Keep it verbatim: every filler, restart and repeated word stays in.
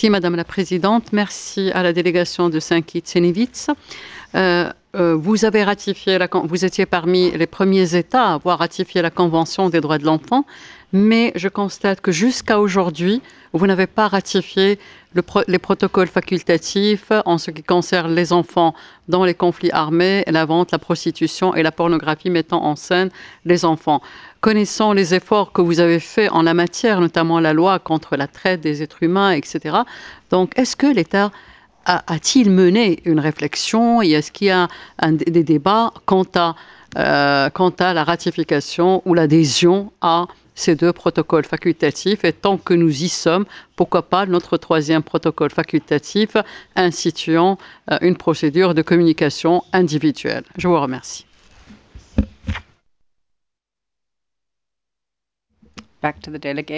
Merci Madame la Présidente, merci à la délégation de Saint-Kitts-Sénévitz. Euh, euh, vous avez ratifié, la, vous étiez parmi les premiers États à avoir ratifié la Convention des droits de l'enfant, mais je constate que jusqu'à aujourd'hui, vous n'avez pas ratifié le pro les protocoles facultatifs en ce qui concerne les enfants dans les conflits armés, la vente, la prostitution et la pornographie mettant en scène les enfants. Connaissant les efforts que vous avez faits en la matière, notamment la loi contre la traite des êtres humains, et cetera, donc est-ce que l'État a-t-il mené une réflexion et est-ce qu'il y a un, des débats quant à, euh, quant à la ratification ou l'adhésion à ces deux protocoles facultatifs? Et tant que nous y sommes, pourquoi pas notre troisième protocole facultatif instituant euh, une procédure de communication individuelle? Je vous remercie. Back to the delegate.